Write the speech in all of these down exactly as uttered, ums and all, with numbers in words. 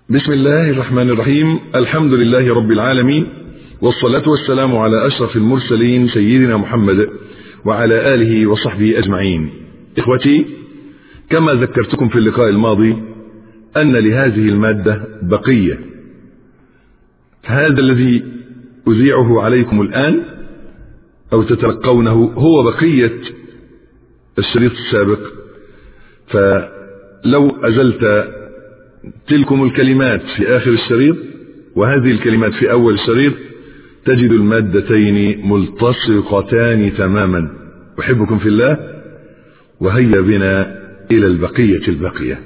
بسم الله الرحمن الرحيم. الحمد لله رب العالمين، والصلاة والسلام على أشرف المرسلين سيدنا محمد وعلى آله وصحبه أجمعين. إخوتي، كما ذكرتكم في اللقاء الماضي أن لهذه المادة بقية. هذا الذي أذيعه عليكم الآن أو تتلقونه هو بقية الشريط السابق، فلو أزلت تلكم الكلمات في آخر الشريط وهذه الكلمات في أول الشريط تجد المادتين ملتصقتان تماما. أحبكم في الله، وهيا بنا إلى البقية البقية.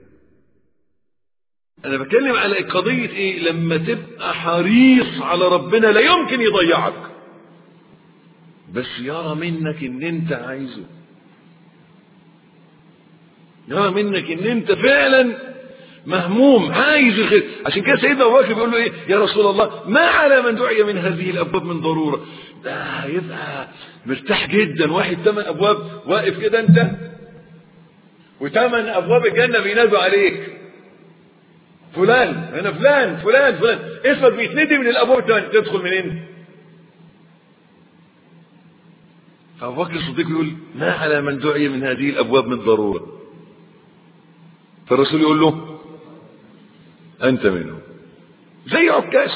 أنا بكلم على قضية إيه؟ لما تبقى حريص على ربنا لا يمكن يضيعك، بس يرى منك إن أنت عايزه، يرى منك إن أنت فعلا مهموم عايز الخير. عشان كده سيدنا ابو بكر بيقول له ايه؟ يا رسول الله، ما على من دعي من هذه الابواب من ضروره. ده هيبقى مرتاح جدا. واحد ثمان ابواب واقف كده انت، وثمان ابواب الجنه بينادوا عليك، فلان هنا، فلان فلان فلان، اسمك بيتندي من الابواب الثانيه، تدخل منين؟ فابو بكر الصديق يقول ما على من دعي من هذه الابواب من ضروره. فالرسول يقول له أنت منه. زي عكاش،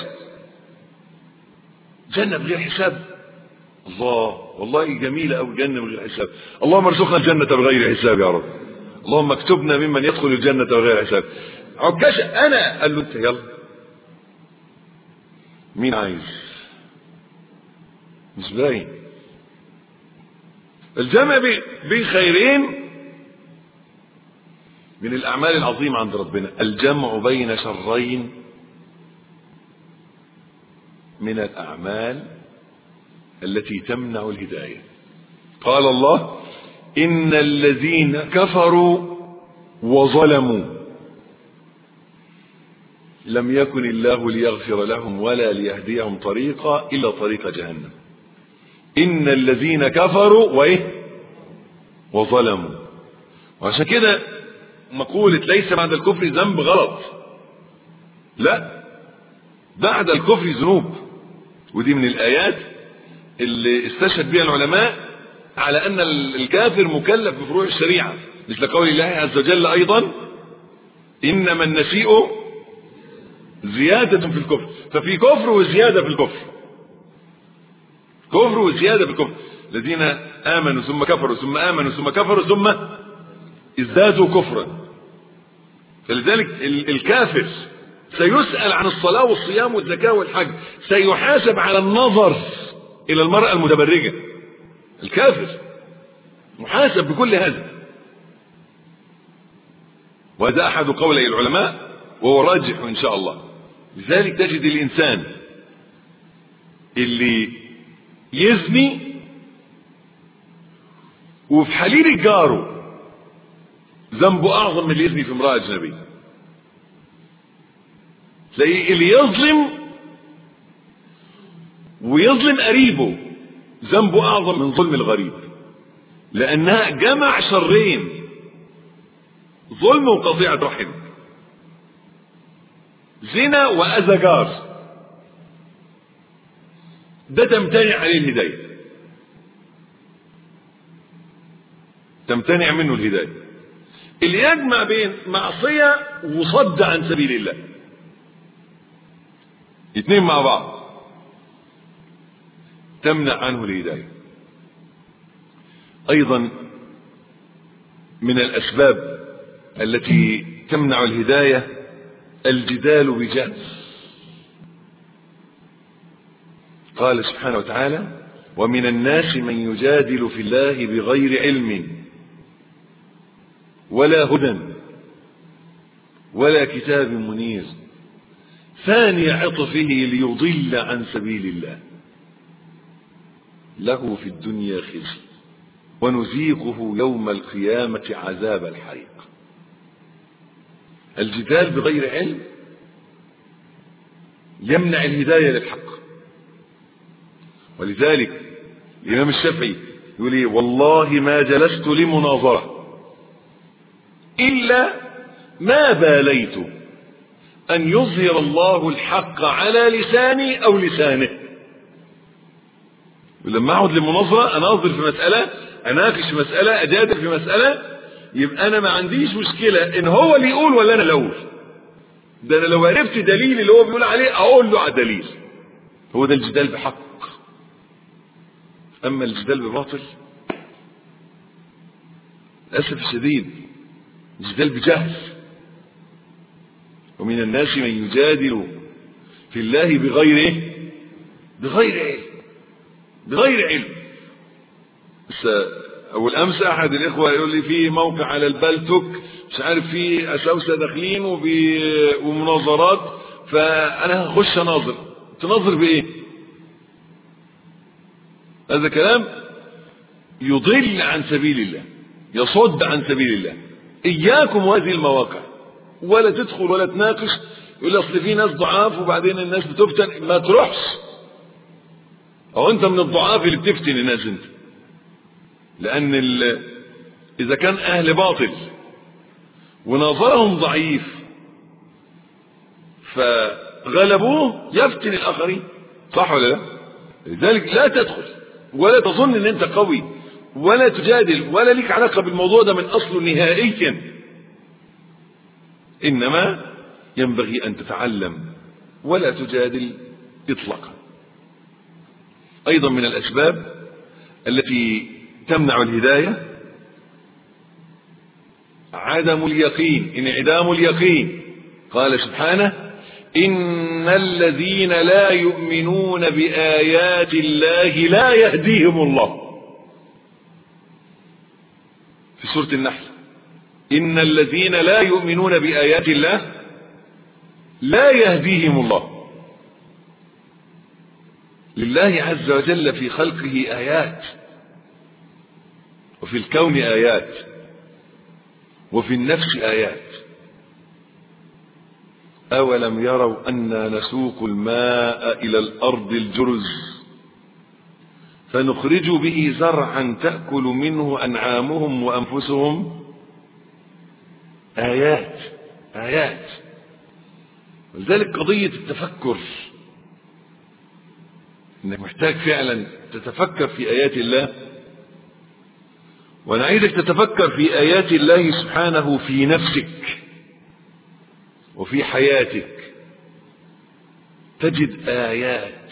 جنة بغير حساب. الله، والله جميلة أو جنة بغير حساب. اللهم ارزقنا الجنة بغير حساب يا رب. اللهم اكتبنا ممن يدخل الجنة بغير حساب. عكاش أنا، قال له أنت، يلا مين عايز؟ مش باين. الجمع بين خيرين من الأعمال العظيمة عند ربنا. الجمع بين شرين من الأعمال التي تمنع الهداية. قال الله إن الذين كفروا وظلموا لم يكن الله ليغفر لهم ولا ليهديهم طريقا إلا طريق جهنم. إن الذين كفروا وإيه وظلموا. وعشان كده مقولة ليس بعد الكفر ذنب غلط. لا، بعد الكفر ذنوب. ودي من الآيات اللي استشهد بها العلماء على أن الكافر مكلف بفروع الشريعة، مثل قول الله عز وجل أيضا إنما النسيء زيادة في الكفر. ففي كفر وزيادة في الكفر، كفر وزيادة في الكفر. الذين آمنوا ثم كفروا ثم آمنوا ثم كفروا ثم ازدادوا كفرا. فلذلك الكافر سيسأل عن الصلاة والصيام والزكاة والحج، سيحاسب على النظر إلى المرأة المتبرجة. الكافر محاسب بكل هذا، وهذا أحد قولي العلماء وهو راجح إن شاء الله. لذلك تجد الإنسان اللي يزني وفي حليل جاره ذنبه أعظم من اللي يزني في امرأة أجنبية. تلاقيه اللي يظلم ويظلم قريبه ذنبه أعظم من ظلم الغريب، لأنها جمع شرين، ظلم وقطيعة رحم، زنا وأذى جار. ده تمتنع عليه الهداية، تمتنع منه الهداية. اللي يجمع بين معصية وصد عن سبيل الله، اثنين مع بعض، تمنع عنه الهداية. ايضا من الاسباب التي تمنع الهداية الجدال بجهل. قال سبحانه وتعالى ومن الناس من يجادل في الله بغير علم ولا هدى ولا كتاب منير ثاني عطفه ليضل عن سبيل الله له في الدنيا خزي ونذيقه يوم القيامة عذاب الحريق. الجدال بغير علم يمنع الهداية للحق. ولذلك الإمام الشافعي يقول ايه؟ والله ما جلست لمناظرة إلا ما باليت أن يظهر الله الحق على لساني أو لسانه. ولما أقعد للمناظرة أناظر في مسألة، أناقش في مسألة، أجادل في مسألة، يبقى أنا ما عنديش مشكلة إن هو اللي يقول ولا أنا اللي أقول. ده أنا لو عرفت دليل اللي هو بيقول عليه أقول له على دليل. هو ده الجدال بحق. أما الجدال بباطل للأسف الشديد الجدال بجهل. ومن الناس من يجادل في الله بغير ايه؟ بغير علم، بغير علم. بس اول امس احد الاخوه يقول لي في موقع على البلتوك مش عارف فيه اساوسه داخلين ومناظرات، فانا هخش اناظر. تناظر بايه؟ هذا كلام يضل عن سبيل الله، يصد عن سبيل الله. اياكم وهذه المواقع، ولا تدخل ولا تناقش. يقول اصل في ناس ضعاف وبعدين الناس بتفتن. ما تروحش، او انت من الضعاف اللي بتفتن الناس انت. لان اذا كان اهل باطل ونظرهم ضعيف فغلبوه يفتن الاخرين، صح ولا لا؟ لذلك لا تدخل ولا تظن ان انت قوي ولا تجادل ولا لك علاقه بالموضوع ده من اصله نهائيا. انما ينبغي ان تتعلم ولا تجادل اطلاقا. ايضا من الاسباب التي تمنع الهدايه عدم اليقين، انعدام اليقين. قال سبحانه: ان الذين لا يؤمنون بايات الله لا يهديهم الله. في سوره النحل: ان الذين لا يؤمنون بايات الله لا يهديهم الله. لله عز وجل في خلقه آيات، وفي الكون آيات، وفي النفس آيات. أولم يروا أنا نسوق الماء إلى الأرض الجرز فنخرج به زرعا تأكل منه أنعامهم وأنفسهم. آيات آيات. ولذلك قضية التفكر، انك محتاج فعلا تتفكر في آيات الله. وانا عايزك تتفكر في آيات الله سبحانه في نفسك وفي حياتك. تجد آيات،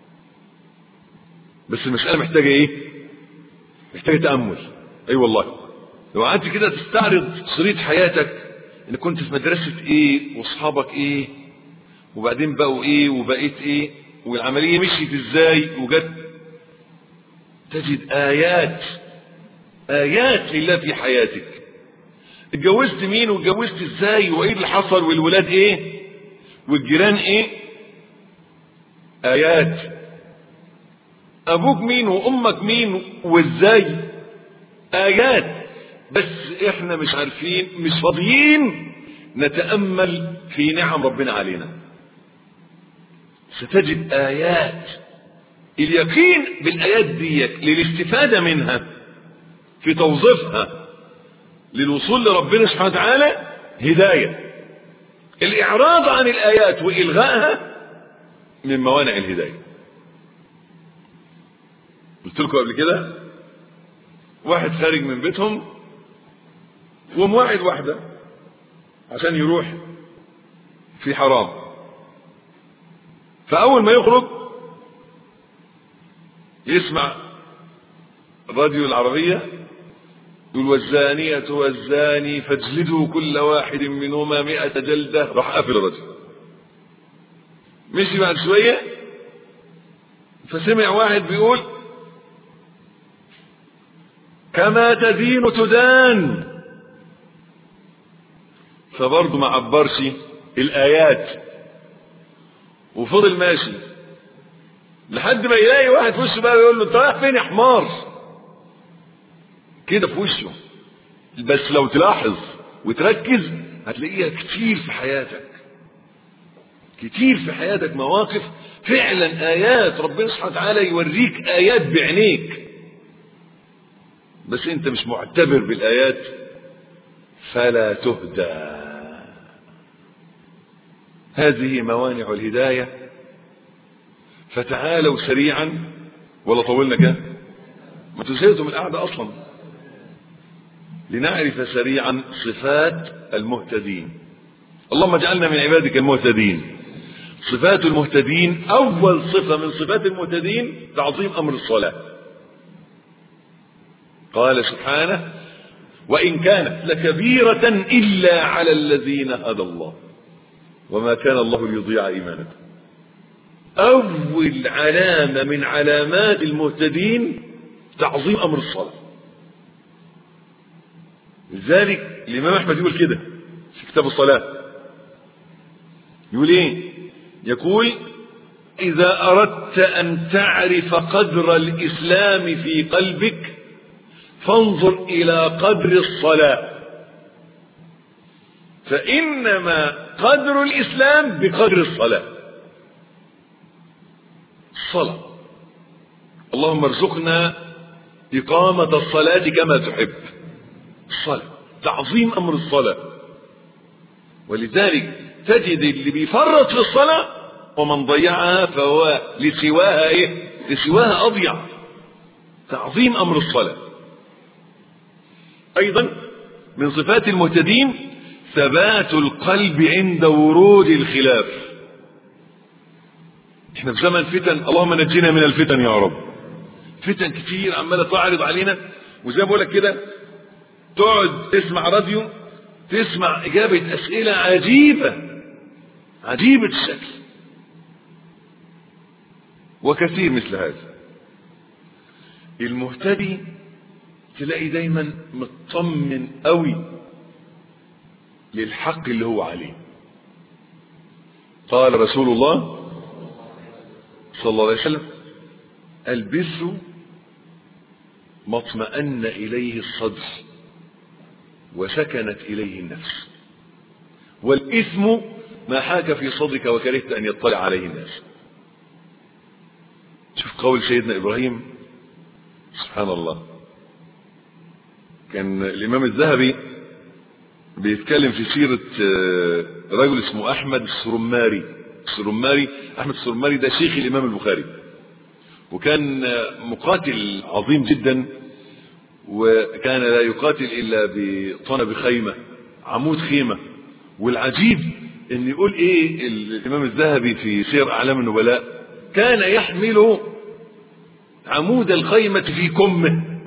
بس المسألة محتاجة ايه؟ محتاجة تأمل. اي أيوة والله. لو قعدت كده تستعرض شريط حياتك، ان كنت في مدرسة ايه واصحابك ايه وبعدين بقوا ايه وبقيت ايه والعملية مشيت ازاي وجت، تجد آيات آيات لله في حياتك. اتجوزت مين واتجوزت ازاي وايه اللي حصل والولاد ايه والجيران ايه، آيات. ابوك مين وامك مين وازاي، آيات. بس احنا مش عارفين، مش فاضيين نتأمل في نعم ربنا علينا. ستجد آيات. اليقين بالآيات دي للاستفادة منها في توظيفها للوصول لربنا سبحانه وتعالى هداية. الإعراض عن الآيات وإلغائها من موانع الهداية. قلت لكم قبل كده واحد خارج من بيتهم وموعد واحدة عشان يروح في حرام، فأول ما يخرج يسمع راديو العربية يقول: والزانية والزاني فاجلدوا كل واحد منهما مئة جلدة. راح قافل الراديو. مشي بعد شوية فسمع واحد بيقول: كما تدين تدان. فبرضه ما عبرش الآيات وفضل ماشي لحد ما يلاقي واحد في وشه بقى يقول له: انت رايح فين يا حمار؟ كده في وشه. بس لو تلاحظ وتركز هتلاقيها كتير في حياتك، كتير في حياتك مواقف فعلا آيات. ربنا سبحانه وتعالى يوريك آيات بعينيك، بس انت مش معتبر بالآيات فلا تهدى. هذه موانع الهداية. فتعالوا سريعا، ولا طولنا كده؟ ما تزهقتم من القعدة أصلا. لنعرف سريعا صفات المهتدين. اللهم اجعلنا من عبادك المهتدين. صفات المهتدين: أول صفة من صفات المهتدين تعظيم أمر الصلاة. قال سبحانه: وإن كانت لكبيرة إلا على الذين هدى الله وما كان الله ليضيع إيمانكم. أول علامة من علامات المهتدين تعظيم أمر الصلاة. لذلك الإمام أحمد يقول كده في كتاب الصلاة، يقول إيه؟ يقول: إذا أردت أن تعرف قدر الإسلام في قلبك فانظر إلى قدر الصلاة، فإنما قدر الإسلام بقدر الصلاة. الصلاة، اللهم ارزقنا إقامة الصلاة كما تحب. الصلاة تعظيم أمر الصلاة. ولذلك تجد اللي بيفرط في الصلاة ومن ضيعها فهو لسواها إيه؟ لسواها أضيع. تعظيم أمر الصلاة. أيضا من صفات المهتدين ثبات القلب عند ورود الخلاف. احنا في زمن فتن، اللهم نجينا من الفتن يا رب. فتن كتير عمالة تعرض علينا، وزي ما بقولك كده تقعد تسمع راديو، تسمع إجابة أسئلة عجيبة عجيبة الشكل، وكثير مثل هذا. المهتدي تلاقي دايما مطمن قوي للحق اللي هو عليه. قال رسول الله صلى الله عليه وسلم: البر ما اطمأن إليه الصدر وسكنت إليه النفس، والإثم ما حاك في صدرك وكرهت أن يطلع عليه الناس. شوف قول سيدنا إبراهيم، سبحان الله. كان الإمام الذهبي بيتكلم في سيرة رجل اسمه أحمد السرماري. السرماري أحمد السرماري ده شيخ الإمام البخاري، وكان مقاتل عظيم جدا، وكان لا يقاتل إلا بطنب خيمة، عمود خيمة. والعجيب ان يقول ايه الإمام الذهبي في سير أعلام النبلاء: كان يحمل عمود الخيمة في كمه.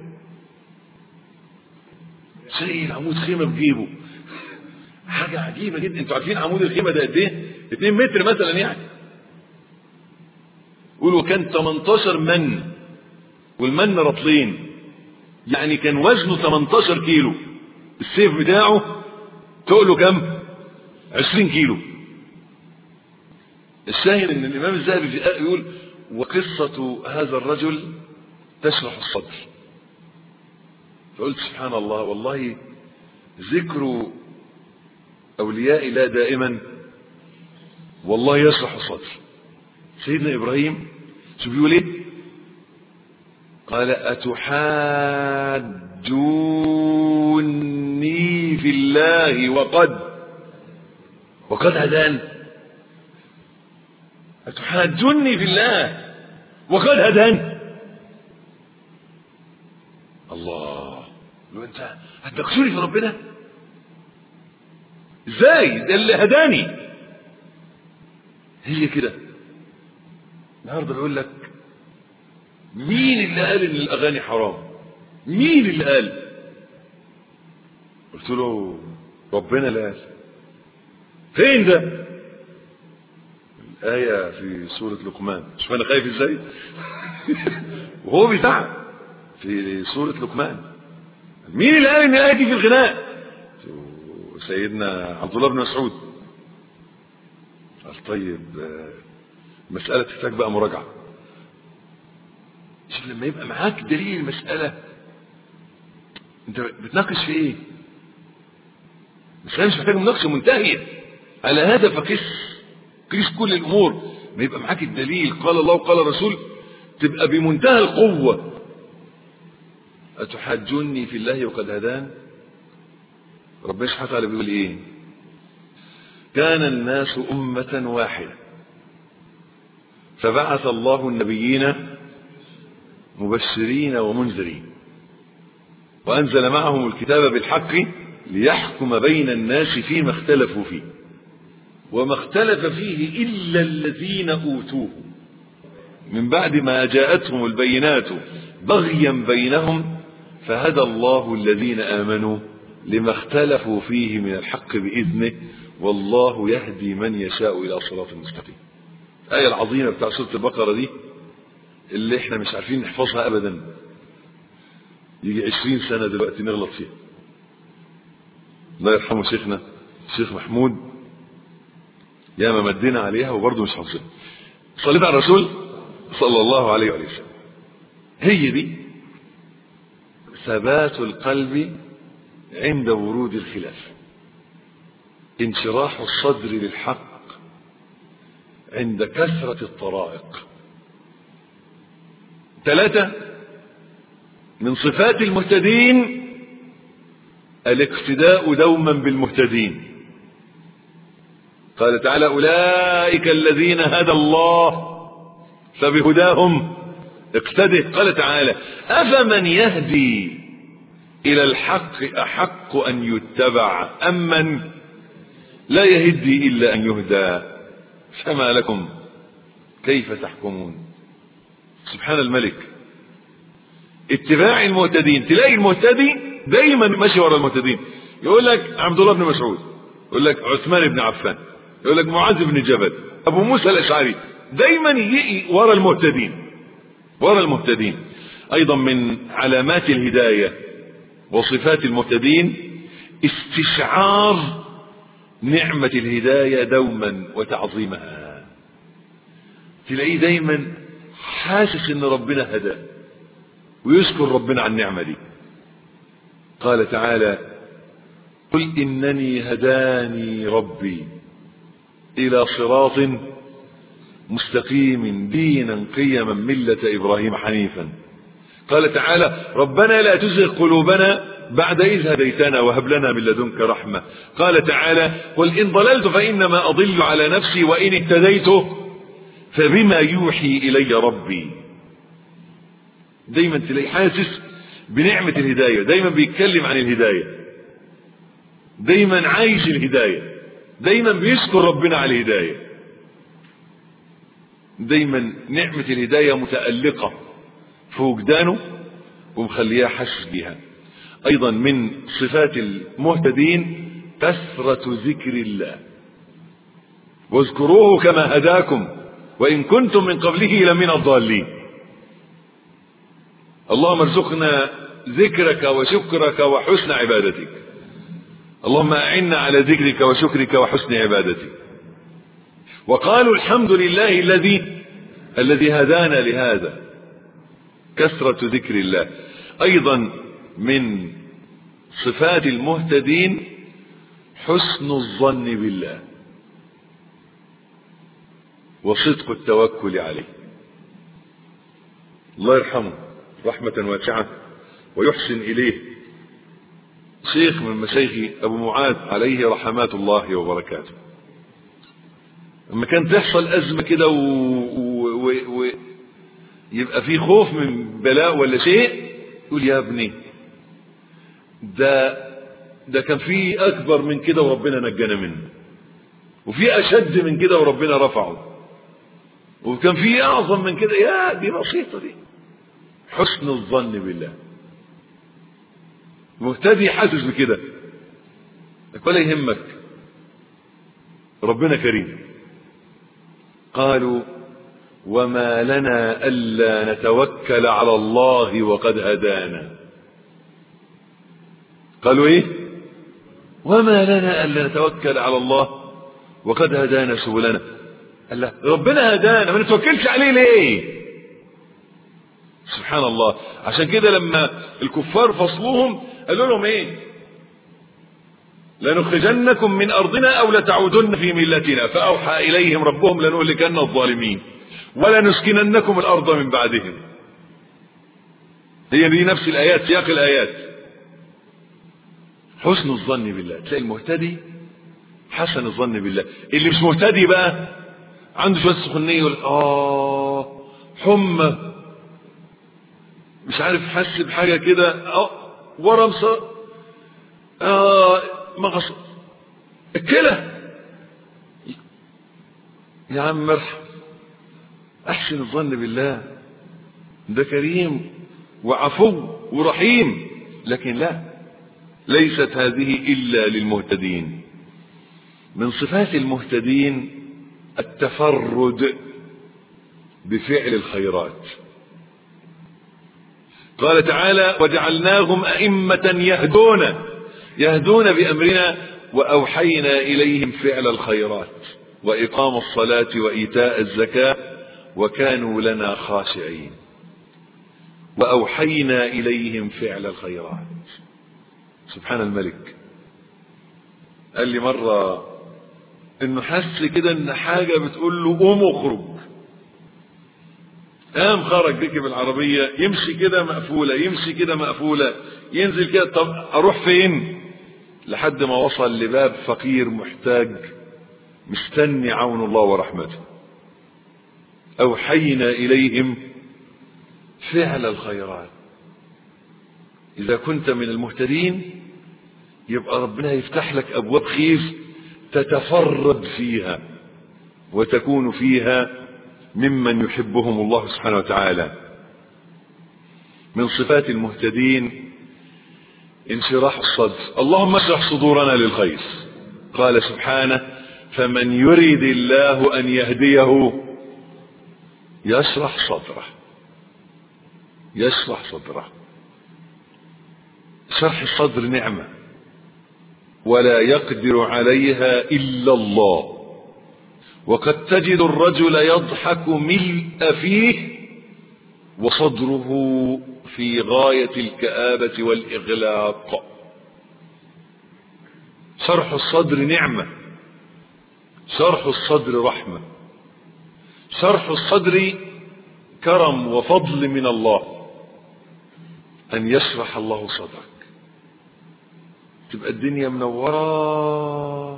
شيء عمود خيمة بجيبه، حاجة عجيبة جدا. انتوا عارفين عمود الخيمة ده قد ايه؟ اتنين متر مثلا يعني. يقولوا كان تمنتاشر من، والمن رطلين، يعني كان وزنه تمنتاشر كيلو. السيف بتاعه تقله كم؟ عشرين كيلو. الشاهد ان الامام الذهبي يقول: وقصة هذا الرجل تشرح الصدر. فقلت سبحان الله، والله ذكر أولياء الله دائما والله يشرح الصدر. سيدنا إبراهيم شو بيقول ايه؟ قال: أتحاجوني في الله وقد وقد هدان. أتحاجوني في الله وقد هدان. الله، لو انت هتناقشوني في ربنا ازاي؟ ده اللي هداني. هي كده. النهارده بيقول لك: مين اللي قال ان الاغاني حرام؟ مين اللي قال؟ قلت له: ربنا اللي قال. فين ده؟ الآية في سورة لقمان. شوف انا خايف ازاي. وهو بيزعق في سورة لقمان. مين اللي قال ان الآية دي في الغناء؟ سيدنا عبد الله بن مسعود. قال: طيب مسألة تحتاج بقى مراجعة. شوف لما يبقى معاك دليل المسألة، انت بتناقش في ايه؟ مسألة مش محتاج مناقشة منتهية. على هذا فقس قيس كل الامور. ما يبقى معاك الدليل، قال الله وقال الرسول، تبقى بمنتهى القوة. أتحاجوني في الله وقد هدان. ربنا سبحانه وتعالى بيقول ايه؟ كان الناس أمة واحدة فبعث الله النبيين مبشرين ومنذرين وأنزل معهم الكتاب بالحق ليحكم بين الناس فيما اختلفوا فيه وما اختلف فيه إلا الذين أوتوه من بعد ما جاءتهم البينات بغيا بينهم فهدى الله الذين آمنوا لما اختلفوا فيه من الحق بإذنه والله يهدي من يشاء إلى صراط مستقيم. الآية العظيمة بتاع سورة البقرة دي اللي احنا مش عارفين نحفظها أبدا، يجي عشرين سنة دلوقتي نغلط فيها. الله يرحمه شيخنا الشيخ محمود ياما مدينا عليها وبرضه مش حافظينها. صليت على الرسول صلى الله عليه وسلم. هي دي ثبات القلب عند ورود الخلاف، انشراح الصدر للحق عند كثرة الطرائق. ثلاثة من صفات المهتدين الاقتداء دوما بالمهتدين. قال تعالى أولئك الذين هدى الله فبهداهم اقتده. قال تعالى أفمن يهدي إلى الحق أحق أن يتبع أم من لا يهدي إلا أن يهدى فما لكم كيف تحكمون. سبحان الملك. اتباع المهتدين، تلاقي المهتدي دايما ماشي ورا المهتدين. يقول لك عبد الله بن مسعود، يقول لك عثمان بن عفان، يقول لك معاذ بن جبل، أبو موسى الأشعري، دايما يجي ورا المهتدين ورا المهتدين. أيضا من علامات الهداية وصفات المهتدين استشعار نعمة الهداية دوما وتعظيمها. تلاقيه دايما حاسس ان ربنا هداه ويشكر ربنا على النعمة دي. قال تعالى قل إنني هداني ربي إلى صراط مستقيم دينا قيما ملة إبراهيم حنيفا. قال تعالى ربنا لا تزغ قلوبنا بعد إذ هديتنا وهب لنا من لدنك رحمة. قال تعالى قل إن ضللت فإنما أضل على نفسي وإن اهتديت فبما يوحي إلي ربي. دايما تلاقي حاسس بنعمة الهداية، دايما بيتكلم عن الهداية، دايما عايش الهداية، دايما بيشكر ربنا على الهداية، دايما نعمة الهداية متألقة في وجدانه ومخليها حاسس بيها. أيضا من صفات المهتدين كثرة ذكر الله. واذكروه كما هداكم وإن كنتم من قبله لمن الضالين. اللهم ارزقنا ذكرك وشكرك وحسن عبادتك. اللهم أعنا على ذكرك وشكرك وحسن عبادتك. وقالوا الحمد لله الذي الذي هدانا لهذا. كثرة ذكر الله. أيضا من صفات المهتدين حسن الظن بالله وصدق التوكل عليه. الله يرحمه رحمة واسعة ويحسن إليه شيخ من مشايخ أبو معاذ عليه رحمات الله وبركاته. لما كانت تحصل أزمة كده ويبقى و... و... في خوف من بلاء ولا شيء يقول يا ابني ده ده كان في أكبر من كده وربنا نجانا منه، وفي أشد من كده وربنا رفعه، وكان في أعظم من كده. يا دي بسيطة دي. حسن الظن بالله. مهتدي حاسس بكده ولا يهمك، ربنا كريم. قالوا وما لنا ألا نتوكل على الله وقد هدانا. قالوا ايه؟ وما لنا ألا نتوكل على الله وقد هدانا سبلنا. الله ربنا هدانا ما نتوكلش عليه ليه؟ سبحان الله. عشان كده لما الكفار فصلوهم قالوا لهم ايه؟ لنخرجنكم من أرضنا أو لتعودن في ملتنا فأوحى إليهم ربهم لنهلكن الظالمين ولنسكننكم الأرض من بعدهم. هي دي نفس الآيات، سياق الآيات. حسن الظن بالله. تلاقي المهتدي حسن الظن بالله. اللي مش مهتدي بقى عنده شويه سخونيه يقول اه حمى مش عارف حس بحاجه كده اه ورم اه مغص الكلى يا عم مرحب احسن الظن بالله ده كريم وعفو ورحيم. لكن لا، ليست هذه الا للمهتدين. من صفات المهتدين التفرد بفعل الخيرات. قال تعالى وجعلناهم أئمة يهدون يهدون بأمرنا وأوحينا إليهم فعل الخيرات وإقام الصلاة وإيتاء الزكاة وكانوا لنا خاشعين. وأوحينا إليهم فعل الخيرات. سبحان الملك. قال لي مرة انه حس كده ان حاجة بتقول له قوم اخرج، قام خرج ركب العربية يمشي كده مقفولة يمشي كده مقفولة ينزل كده طب اروح فين لحد ما وصل لباب فقير محتاج مستني عون الله ورحمته. اوحينا اليهم فعل الخيرات. اذا كنت من المهتدين يبقى ربنا يفتح لك ابواب خير تتفرد فيها وتكون فيها ممن يحبهم الله سبحانه وتعالى. من صفات المهتدين انشراح الصدر. اللهم اشرح صدورنا للخير. قال سبحانه فمن يريد الله ان يهديه يشرح صدره يشرح صدره. شرح الصدر نعمة ولا يقدر عليها إلا الله. وقد تجد الرجل يضحك ملء فيه وصدره في غاية الكآبة والإغلاق. شرح الصدر نعمة، شرح الصدر رحمة، شرح الصدر كرم وفضل من الله. أن يشرح الله صدرك تبقى الدنيا منورة.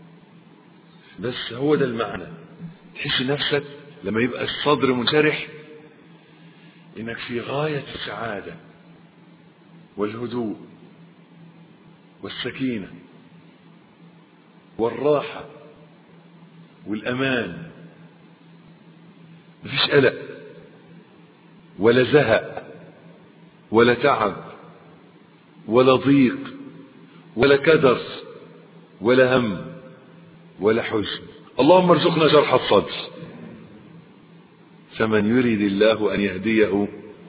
بس هو ده المعنى. تحس نفسك لما يبقى الصدر منشرح انك في غاية السعادة والهدوء والسكينة والراحة والأمان. مفيش قلق ولا زهق ولا تعب ولا ضيق ولا كدر ولا هم ولا حزن. اللهم ارزقنا شرح الصدر. فمن يريد الله أن يهديه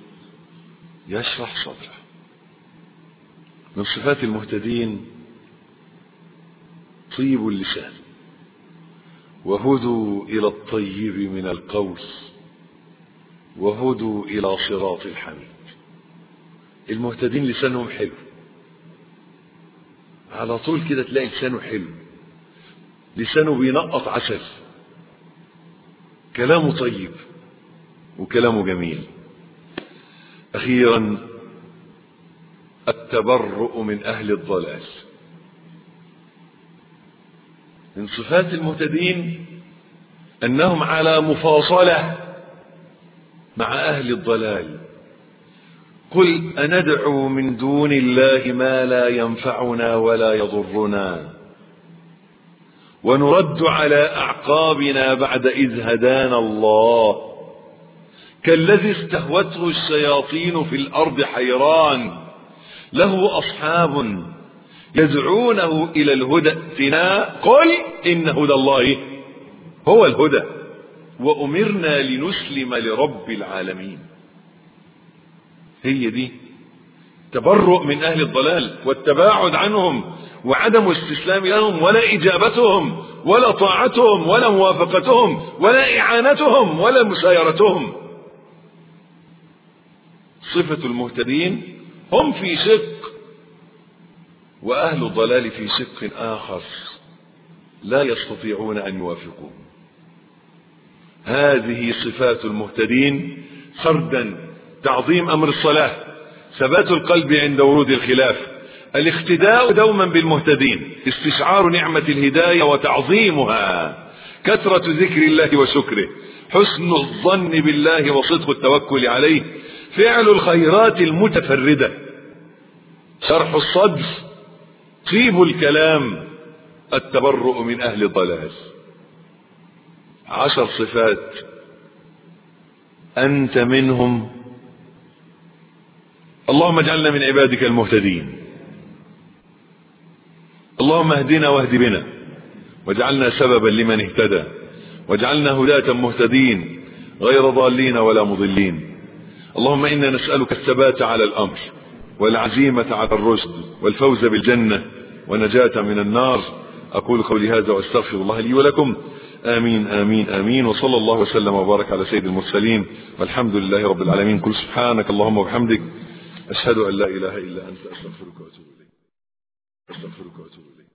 يشرح صدره. من صفات المهتدين طيب اللسان وهدوا إلى الطيب من القول وهدوا إلى صراط الحميد. المهتدين لسانهم حلو على طول كده، تلاقي لسانه حلو، لسانه بينقط عسل، كلامه طيب وكلامه جميل. أخيرا التبرؤ من أهل الضلال. من صفات المهتدين أنهم على مفاصلة مع أهل الضلال. قل أندعو من دون الله ما لا ينفعنا ولا يضرنا ونرد على أعقابنا بعد إذ هدانا الله كالذي استهوته الشياطين في الأرض حيران له أصحاب يدعونه إلى الهدى ائتنا قل إن هدى الله هو الهدى وأمرنا لنسلم لرب العالمين. هي دي تبرؤ من أهل الضلال والتباعد عنهم وعدم استسلام لهم ولا إجابتهم ولا طاعتهم ولا موافقتهم ولا إعانتهم ولا مسايرتهم. صفة المهتدين هم في شق وأهل الضلال في شق آخر لا يستطيعون أن يوافقوا. هذه صفات المهتدين سردا: تعظيم أمر الصلاة، ثبات القلب عند ورود الخلاف، الاقتداء دوما بالمهتدين، استشعار نعمة الهداية وتعظيمها، كثرة ذكر الله وشكره، حسن الظن بالله وصدق التوكل عليه، فعل الخيرات المتفردة، شرح الصدر، طيب الكلام، التبرؤ من أهل الضلال. عشر صفات أنت منهم. اللهم اجعلنا من عبادك المهتدين. اللهم اهدنا واهد بنا واجعلنا سببا لمن اهتدى، واجعلنا هداة مهتدين غير ضالين ولا مضلين. اللهم إنا نسألك الثبات على الأمر والعزيمة على الرشد والفوز بالجنة ونجاة من النار. أقول قولي هذا وأستغفر الله لي ولكم. آمين آمين آمين. وصلى الله وسلم وبارك على سيد المرسلين والحمد لله رب العالمين. قل سبحانك اللهم وبحمدك أشهد أن لا إله إلا أنت أستغفرك وأتوب إليك. أستغفرك وأتوب إليك.